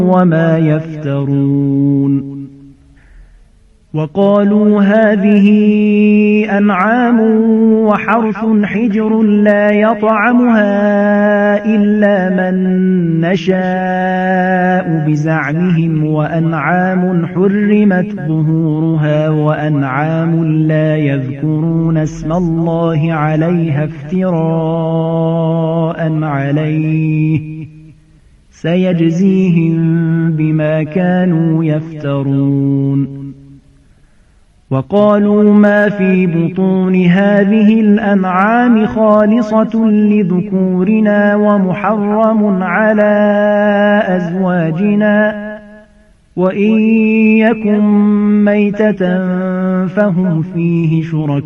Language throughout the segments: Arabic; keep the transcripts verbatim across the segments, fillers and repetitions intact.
وما يفترون وقالوا هذه أنعام وحرث حجر لا يطعمها إلا من نشاء بزعمهم وأنعام حرمت ظهورها وأنعام لا يذكرون اسم الله عليها افتراء عليه سيجزيهم بما كانوا يفترون وقالوا ما في بطون هذه الأنعام خالصة لذكورنا ومحرم على أزواجنا وإن يكن ميتة فهم فيه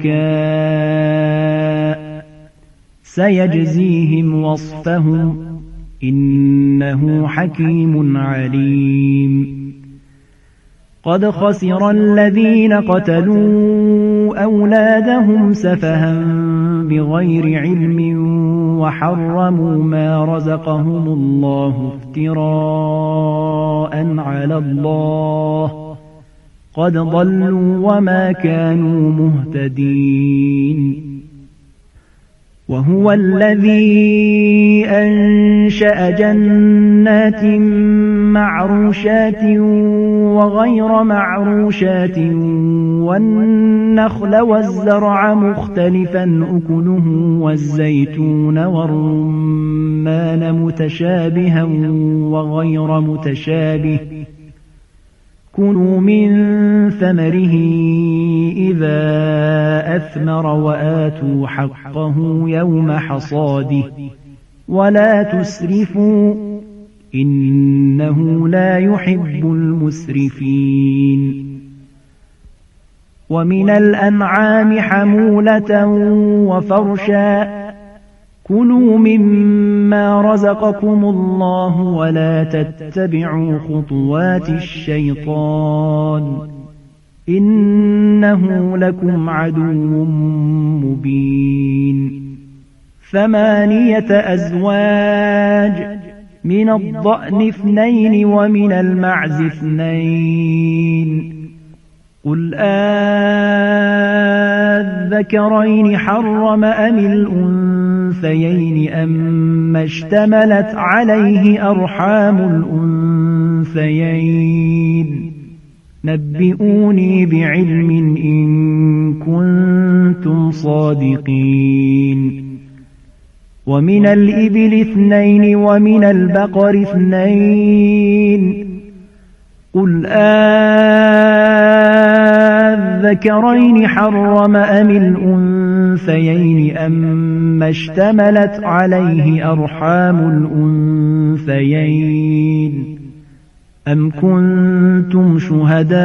شركاء سيجزيهم وصفهم إنه حكيم عليم قد خسر الذين قتلوا أولادهم سفها بغير علم وحرموا ما رزقهم الله افتراء على الله قد ضلوا وما كانوا مهتدين وهو الذي أنشأ جنات معروشات وغير معروشات والنخل والزرع مختلفا أكله والزيتون والرمان متشابها وغير متشابه كلوا من ثمره إذا أثمر وآتوا حقه يوم حصاده ولا تسرفوا إنه لا يحب المسرفين ومن الأنعام حمولة وفرشا كلوا مما رزقكم الله ولا تتبعوا خطوات الشيطان إنه لكم عدو مبين ثمانية أزواج من الضأن اثنين ومن المعز اثنين قل آذكرين حرم أم الأنثيين أم اشتملت عليه أرحام الأنثيين نبئوني بعلم إن كنتم صادقين ومن الإبل اثنين ومن البقر اثنين قل آذكرين حرم أم الأنثيين أم اشتملت عليه أرحام الأنثيين أم كنتم شهداء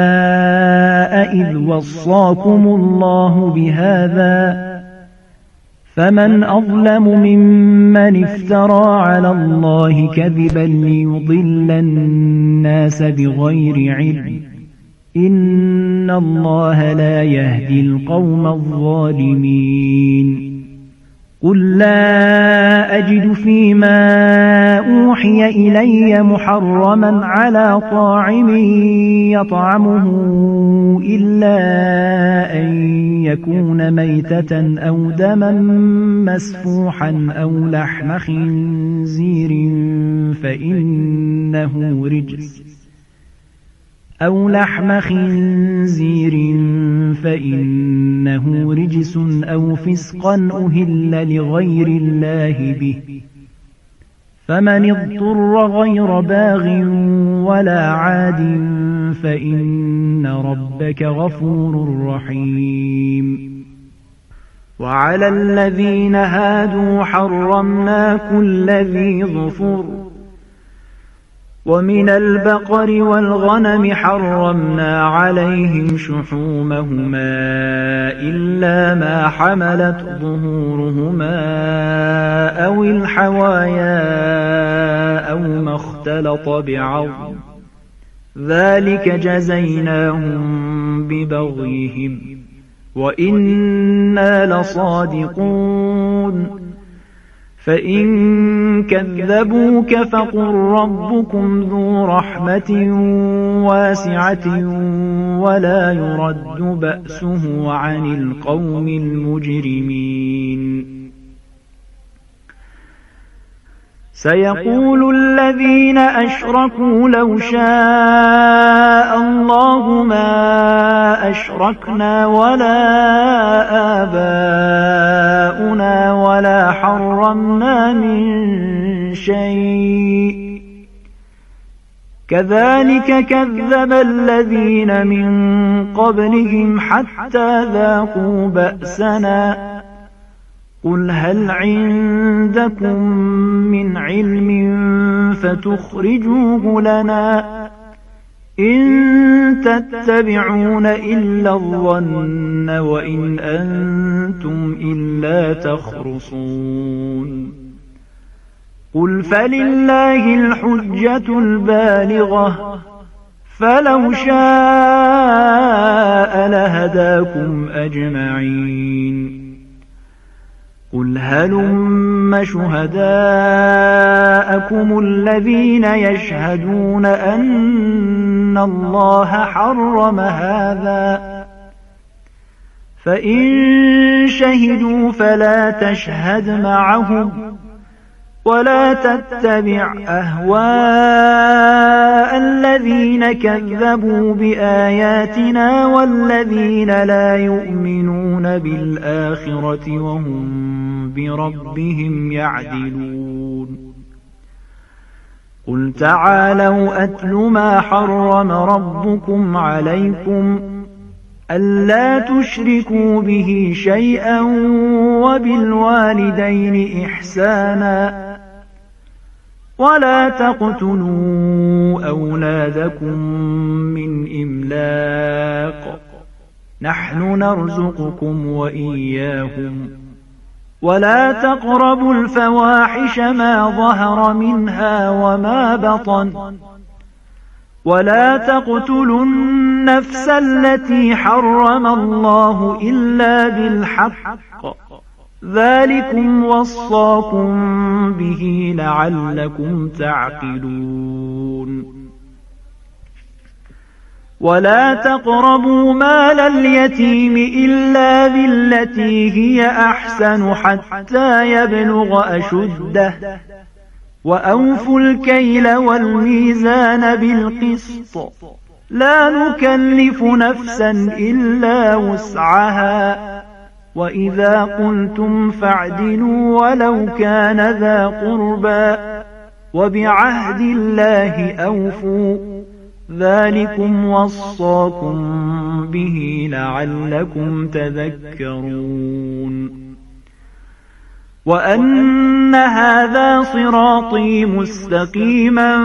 إذ وصاكم الله بهذا فمن أظلم ممن افترى على الله كذبا ليضل الناس بغير علم إن الله لا يهدي القوم الظالمين قل لا أجد فيما أوحي إلي محرما على طاعم يطعمه إلا أن يكون ميتة أو دما مسفوحا أو لحم خنزير فإنه رجس أو لحم خنزير فإنه رجس أو فسقا أهل لغير الله به فمن اضطر غير باغ ولا عاد فإن ربك غفور رحيم وعلى الذين هادوا حرمنا كل ذي ظفر ومن البقر والغنم حرمنا عليهم شحومهما إلا ما حملت ظهورهما أو الحوايا أو ما اختلط بعظم ذلك جزيناهم ببغيهم وإنا لصادقون فإن كذبوك فقل ربكم ذو رحمة واسعة ولا يرد بأسه عن القوم المجرمين. سيقول الذين أشركوا لو شاء الله ما أشركنا ولا آباؤنا ولا حرمنا من شيء كذلك كذب الذين من قبلهم حتى ذاقوا بأسنا قل هل عندكم من علم فتخرجوه لنا إن تتبعون إلا الظن وإن أنتم إلا تخرصون. قل فلله الحجة البالغة فلو شاء لهداكم أجمعين. قل هلم شهداءكم الذين يشهدون أن الله حرم هذا فإن شهدوا فلا تشهد معهم ولا تتبع أهواء الذين كذبوا بآياتنا والذين لا يؤمنون بالآخرة وهم بربهم يعدلون. قل تعالوا أتل ما حرم ربكم عليكم ألا تشركوا به شيئا وبالوالدين إحسانا ولا تقتلوا أولادكم من إملاق نحن نرزقكم وإياهم ولا تقربوا الفواحش ما ظهر منها وما بطن ولا تقتلوا النفس التي حرم الله إلا بالحق ذلكم وصاكم به لعلكم تعقلون. ولا تقربوا مال اليتيم إلا بالتي هي أحسن حتى يبلغ أشده وأوفوا الكيل والميزان بالقسط لا نكلف نفسا إلا وسعها وإذا قلتم فاعدلوا ولو كان ذا قربى وبعهد الله أوفوا ذلكم وصاكم به لعلكم تذكرون. وأن هذا صراطي مستقيما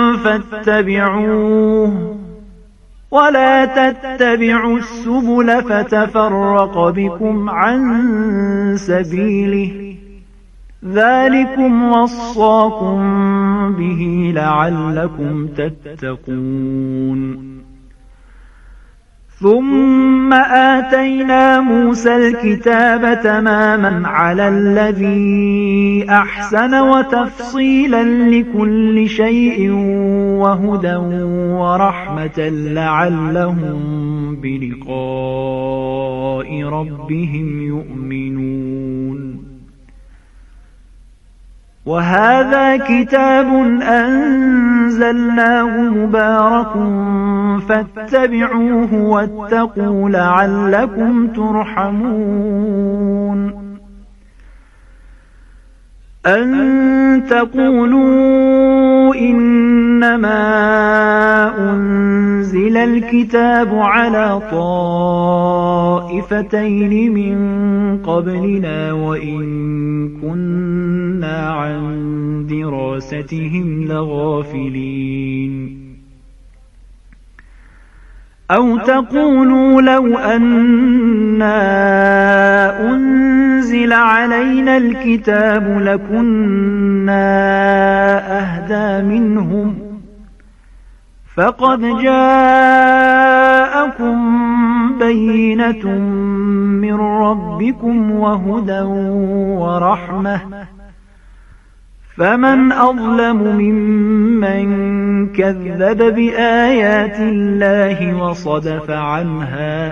فاتبعوه ولا تتبعوا السبل فتفرق بكم عن سبيله ذلكم وصاكم به لعلكم تتقون. ثم آتينا موسى الكتاب تماما على الذي أحسن وتفصيلا لكل شيء وهدى ورحمة لعلهم بلقاء ربهم يؤمنون. وهذا كتاب أنزلناه مبارك فاتبعوه واتقوا لعلكم ترحمون. أن تقولوا إنما أنزل الكتاب على طائفتين من قبلنا وإن كنا عن دراستهم لغافلين. أو تقولوا لو أنا أنزل علينا الكتاب لكنا أهدى منهم فقد جاءكم بينة من ربكم وهدى ورحمة فمن أظلم ممن كذب بآيات الله وصدف عنها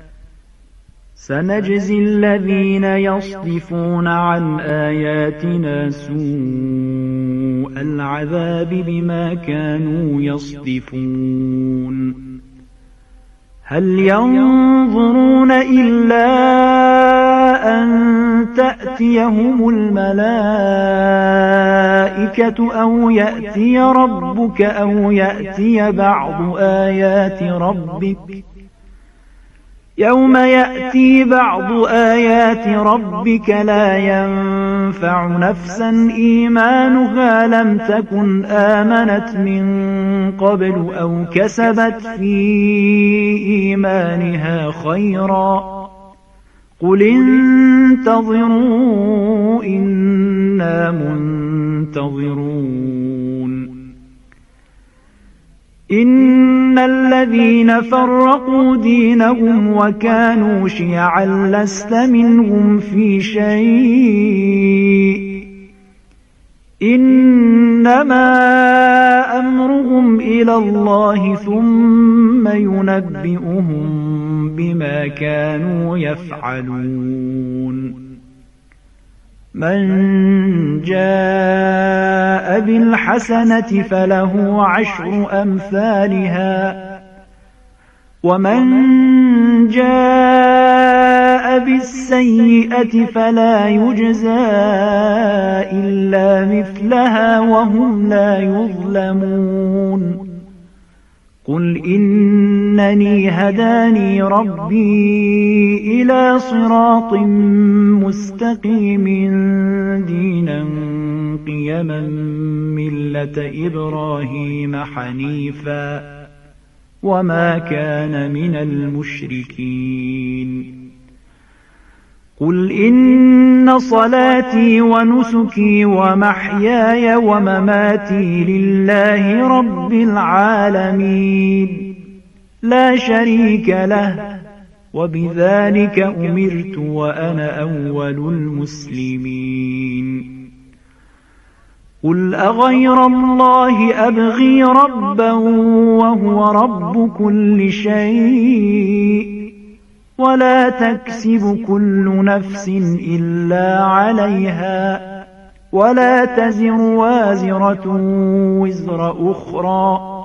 سنجزي الذين يصدفون عن آياتنا سوء العذاب بما كانوا يصدفون هل ينظرون إلا أن تأتيهم الملائكة أو يأتي ربك أو يأتي بعض آيات ربك يوم يأتي بعض آيات ربك لا ينفع نفسا إيمانها لم تكن آمنت من قبل أو كسبت في إيمانها خيرا قل انتظروا إنا منتظرون إن الذين فرقوا دينهم وكانوا شيعا لست منهم في شيء إنما أمرهم إلى الله ثم ينبئهم بما كانوا يفعلون من جاء بالحسنة فله عشر أمثالها ومن جاء بالسيئة فلا يجزى إلا مثلها وهم لا يظلمون قل إنني هداني ربي إلى صراط مستقيم دينا قيما ملة إبراهيم حنيفا وما كان من المشركين قل إن صلاتي ونسكي ومحياي ومماتي لله رب العالمين لا شريك له وبذلك أمرت وأنا أول المسلمين قل أغير الله أبغي ربا وهو رب كل شيء ولا تكسب كل نفس إلا عليها ولا تزر وازرة وزر أخرى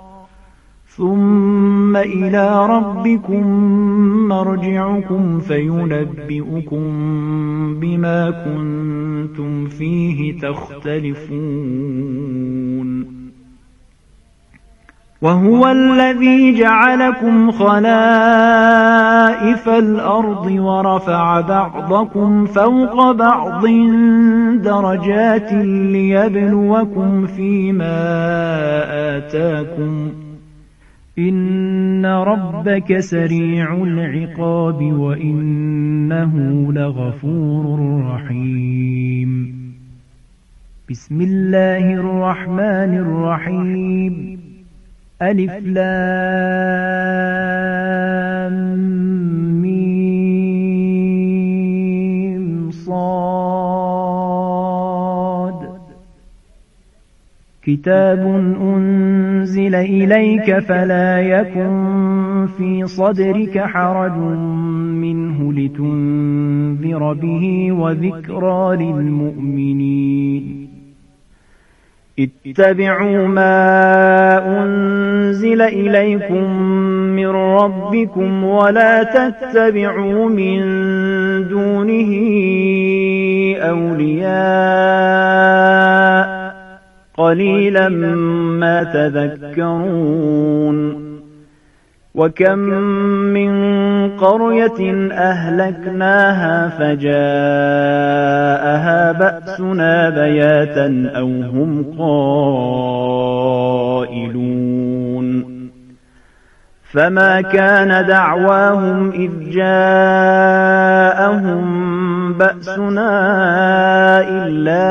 ثم إلى ربكم مرجعكم فينبئكم بما كنتم فيه تختلفون وهو الذي جعلكم خلائف الأرض ورفع بعضكم فوق بعض درجات ليبلوكم فيما آتاكم إن ربك سريع العقاب وإنه لغفور رحيم بسم الله الرحمن الرحيم ألف لام ميم صاد كتاب أنزل إليك فلا يكن في صدرك حرج منه لتنذر به وذكرى للمؤمنين اتبعوا ما أنزل إليكم من ربكم ولا تتبعوا من دونه أولياء قليلا ما تذكرون وكم من قرية أهلكناها فجاءها بأسنا بياتا أو هم قائلون فما كان دعواهم إذ جاءهم بأسنا إلا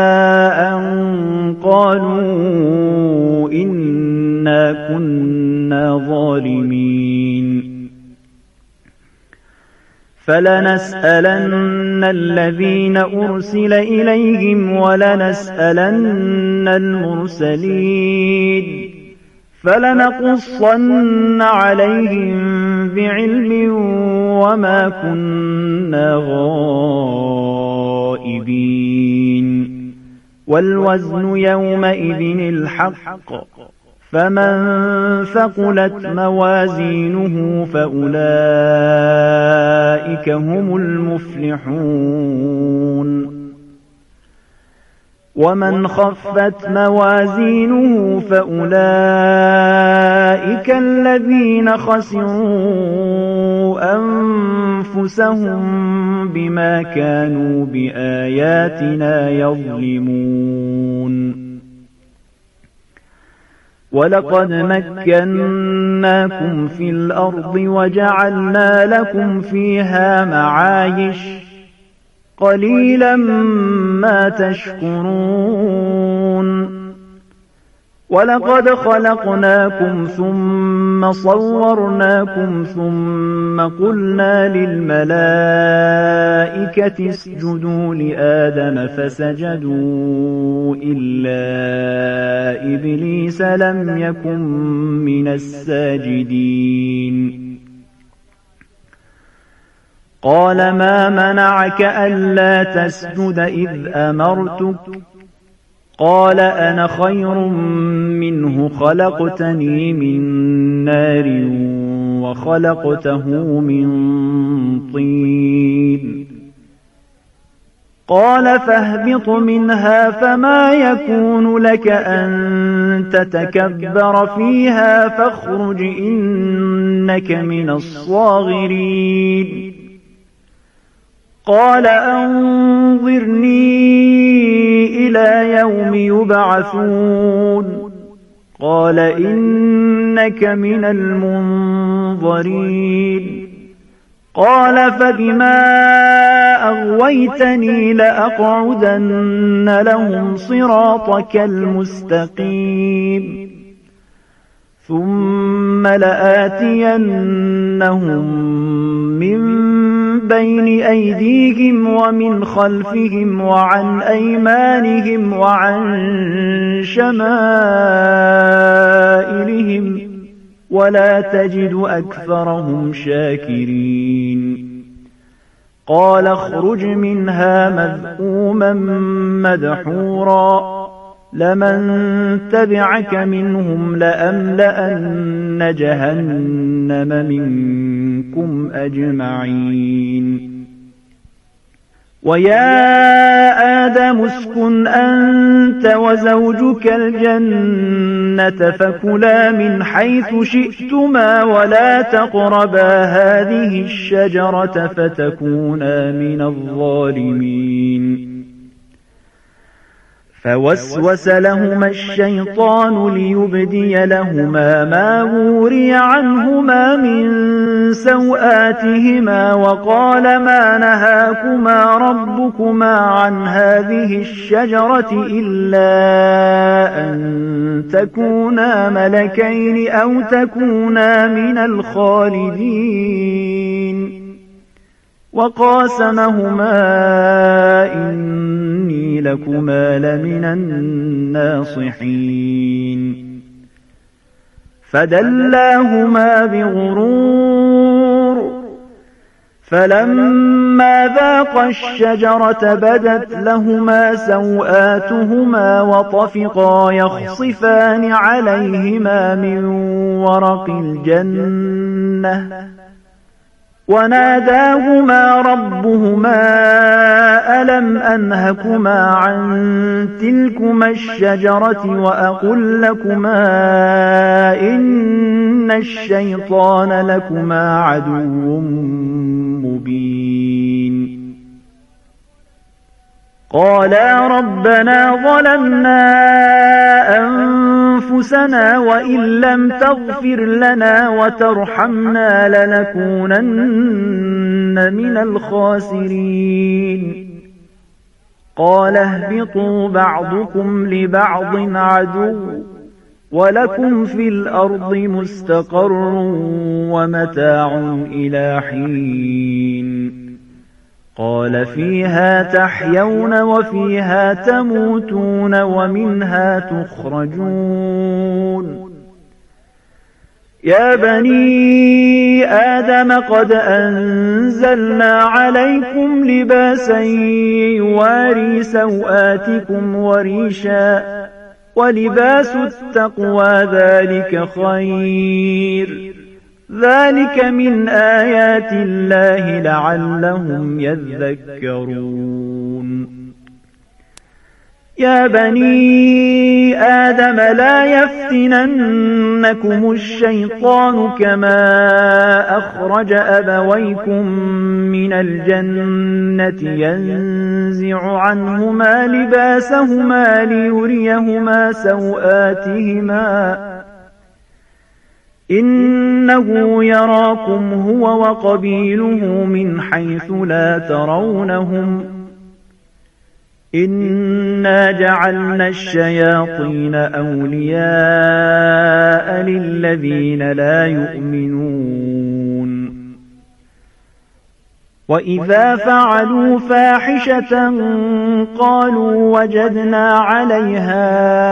أن قالوا إنا كنا ظالمين فلنسألن الذين أرسل إليهم ولنسألن المرسلين فلنقصن عليهم بعلم وما كنا غائبين والوزن يومئذ الحق فمن ثقلت موازينه فأولئك هم المفلحون ومن خفت موازينه فأولئك الذين خسروا أنفسهم بما كانوا بآياتنا يظلمون ولقد مكناكم في الأرض وجعلنا لكم فيها معايش قليلا ما تشكرون ولقد خلقناكم ثم صورناكم ثم قلنا للملائكة اسجدوا لآدم فسجدوا إلا إبليس لم يكن من الساجدين قال ما منعك ألا تسجد إذ أمرتك قال أنا خير منه خلقتني من نار وخلقته من طين قال فاهبط منها فما يكون لك أن تتكبر فيها فاخرج إنك من الصاغرين قال أنظرني إلى يوم يبعثون قال إنك من المنظرين قال فبما أغويتني لأقعدن لهم صراطك المستقيم ثم لآتينهم من بين أيديهم ومن خلفهم وعن أيمانهم وعن شمائلهم ولا تجد أكثرهم شاكرين قال اخرج منها مذءوما مدحورا لمن تبعك منهم لأملأن جهنم منكم أجمعين ويا آدم اسكن أنت وزوجك الجنة فكلا من حيث شئتما ولا تقربا هذه الشجرة فتكونا من الظالمين فوسوس لهما الشيطان ليبدي لهما ما وري عنهما من سوآتهما وقال ما نهاكما ربكما عن هذه الشجرة إلا أن تكونا ملكين أو تكونا من الخالدين وقاسمهما إني لكما لمن الناصحين فدلاهما بغرور فلما ذاقا الشجرة بدت لهما سوآتهما وطفقا يخصفان عليهما من ورق الجنة وناداهما ربهما ألم أنهكما عن تلكما الشجرة وأقل لكما إن الشيطان لكما عدو مبين قالا ربنا ظلمنا أنفسنا وإن لم تغفر لنا وترحمنا لنكونن من الخاسرين قال اهبطوا بعضكم لبعض عدو ولكم في الأرض مستقر ومتاع إلى حين قال فيها تحيون وفيها تموتون ومنها تخرجون يا بني آدم قد أنزلنا عليكم لباسا يواري سوآتكم وريشا ولباس التقوى ذلك خير ذلك من آيات الله لعلهم يذكرون يا بني آدم لا يفتننكم الشيطان كما أخرج أبويكم من الجنة ينزع عنهما لباسهما ليريهما سوآتهما إنه يراكم هو وقبيله من حيث لا ترونهم إنا جعلنا الشياطين أولياء للذين لا يؤمنون وإذا فعلوا فاحشة قالوا وجدنا عليها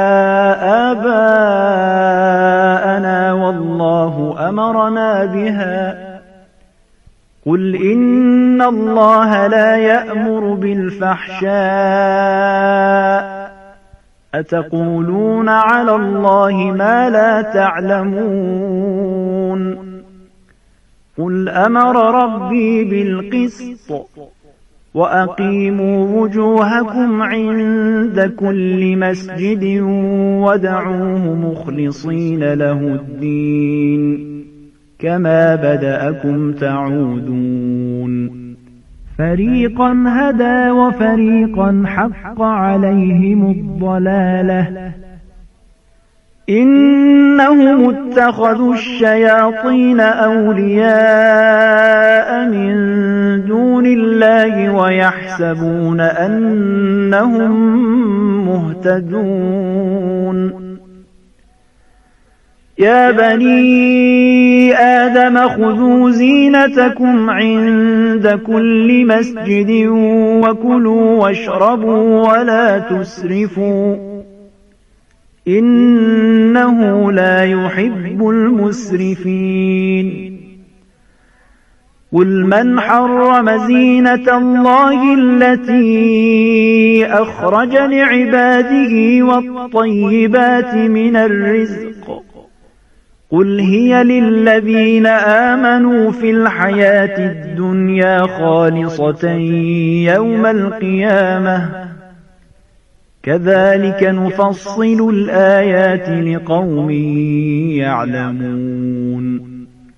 آباءنا والله أمرنا بها قل إن الله لا يأمر بالفحشاء أتقولون على الله ما لا تعلمون قل أمر ربي بالقسط وأقيموا وجوهكم عند كل مسجد ودعوه مخلصين له الدين كما بدأكم تعودون فريقا هدى وفريقا حق عليهم الضلالة إنهم اتخذوا الشياطين أولياء من دون الله ويحسبون أنهم مهتدون يا بني آدم خذوا زينتكم عند كل مسجد وكلوا واشربوا ولا تسرفوا إنه لا يحب المسرفين قل من حرم زينة الله التي أخرج لعباده والطيبات من الرزق قل هي للذين آمنوا في الحياة الدنيا خالصة يوم القيامة كذلك نفصل الآيات لقوم يعلمون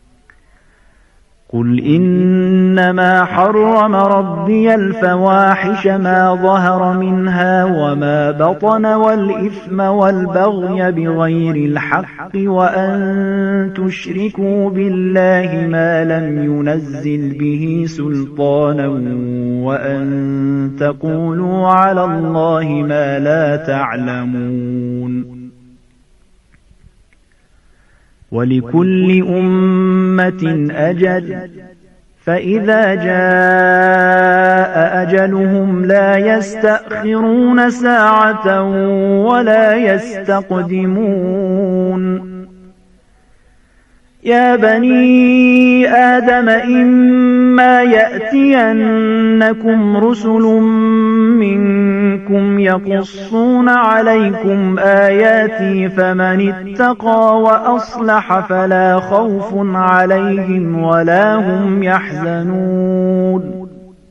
قل إنما حرم ربي الفواحش ما ظهر منها وما بطن والإثم والبغي بغير الحق وأن تشركوا بالله ما لم ينزل به سلطانا وأن تقولوا على الله ما لا تعلمون ولكل أمة أجل فإذا جاء أجلهم لا يستأخرون ساعة ولا يستقدمون يا بني آدم إما يأتينكم رسل منكم يقصون عليكم آياتي فمن اتقى وأصلح فلا خوف عليهم ولا هم يحزنون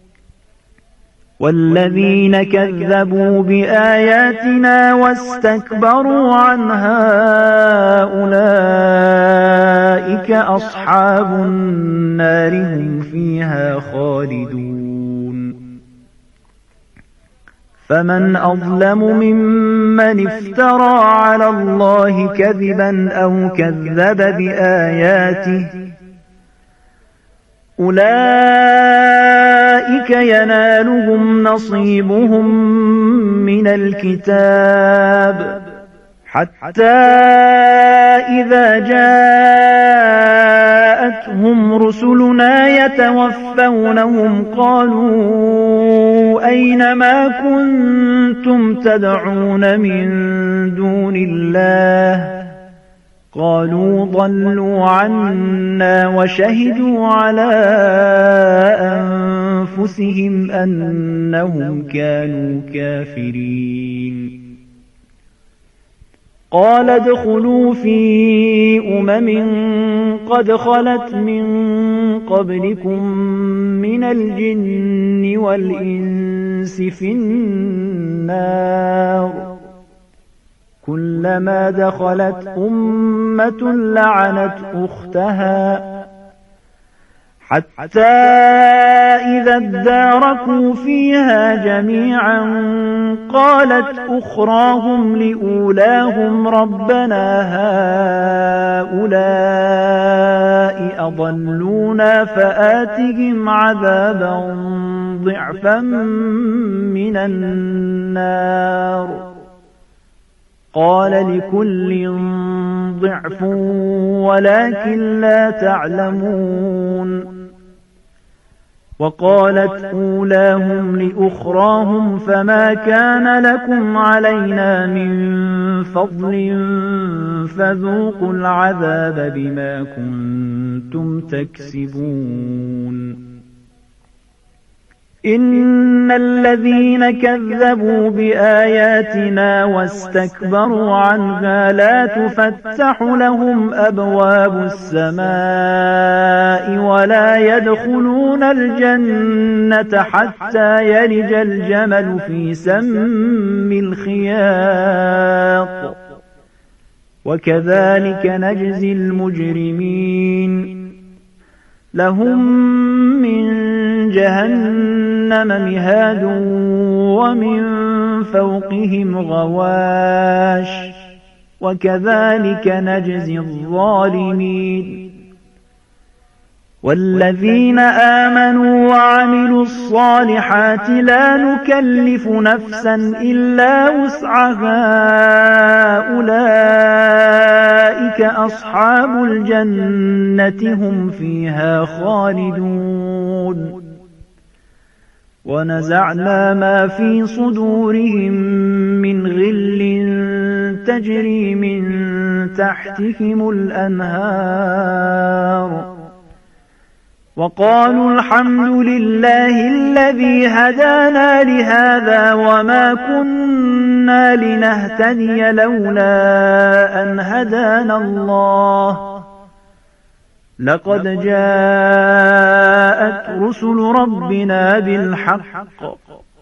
والذين كذبوا بآياتنا واستكبروا عنها أولئك أصحاب النار هم فيها خالدون فمن أظلم ممن افترى على الله كذبا أو كذب بآياته أولئك ينالهم نصيبهم من الكتاب حتى إذا جاءتهم رسلنا يتوفونهم قالوا أين ما كنتم تدعون من دون الله قالوا ضلوا عنا وشهدوا على أنفسهم أنهم كانوا كافرين قال ادخلوا في أمم قد خلت من قبلكم من الجن والإنس في النار كلما دخلت أمة لعنت أختها حتى إذا اداركوا فيها جميعا قالت أخراهم لأولاهم ربنا هؤلاء أضلونا فآتهم عذابا ضعفا من النار قال لكل ضعف ولكن لا تعلمون وقالت أولاهم لأخراهم فما كان لكم علينا من فضل فذوقوا العذاب بما كنتم تكسبون إن الذين كذبوا بآياتنا واستكبروا عنها لا تفتح لهم أبواب السماء ولا يدخلون الجنة حتى يلج الجمل في سم الخياط وكذلك نجزي المجرمين لهم من جهنم مهاد ومن فوقهم غواش وكذلك نجزي الظالمين والذين آمنوا وعملوا الصالحات لا نكلف نفسا إلا وسعها أولئك أصحاب الجنة هم فيها خالدون ونزعنا ما في صدورهم من غل تجري من تحتهم الأنهار وقالوا الحمد لله الذي هدانا لهذا وما كنا لنهتدي لولا أن هدانا الله لقد جاءت رسل ربنا بالحق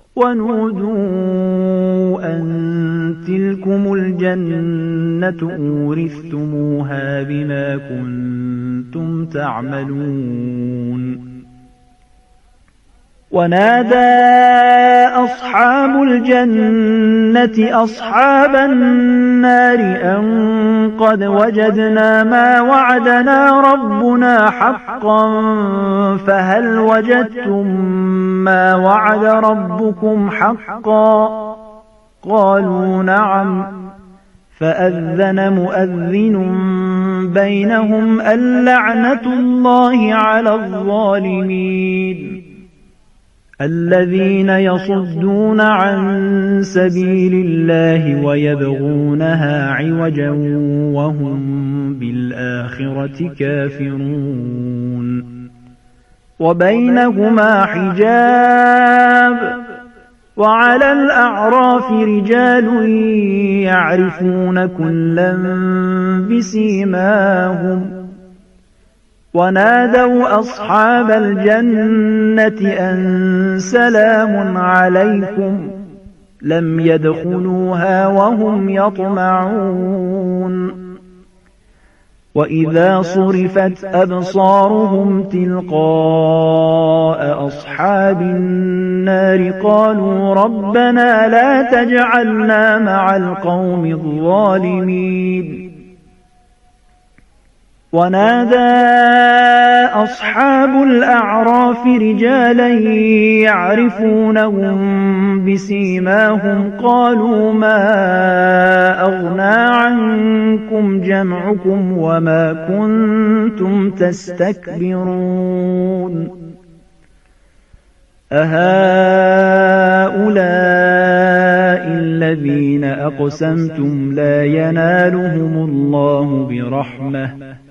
ونودوا أن تلكم الجنة أورثتموها بما كنتم تعملون ونادى أصحاب الجنة أصحاب النار أن قد وجدنا ما وعدنا ربنا حقا فهل وجدتم ما وعد ربكم حقا قالوا نعم فأذن مؤذن بينهم اللعنة الله على الظالمين الذين يصدون عن سبيل الله ويبغونها عوجا وهم بالآخرة كافرون وبينهما حجاب وعلى الأعراف رجال يعرفون كلا بسيماهم ونادوا أصحاب الجنة أن سلام عليكم لم يدخلوها وهم يطمعون وإذا صرفت أبصارهم تلقاء أصحاب النار قالوا ربنا لا تجعلنا مع القوم الظالمين ونادى أصحاب الأعراف رجالا يعرفونهم بسيماهم قالوا ما أغنى عنكم جمعكم وما كنتم تستكبرون أهؤلاء الذين أقسمتم لا ينالهم الله برحمة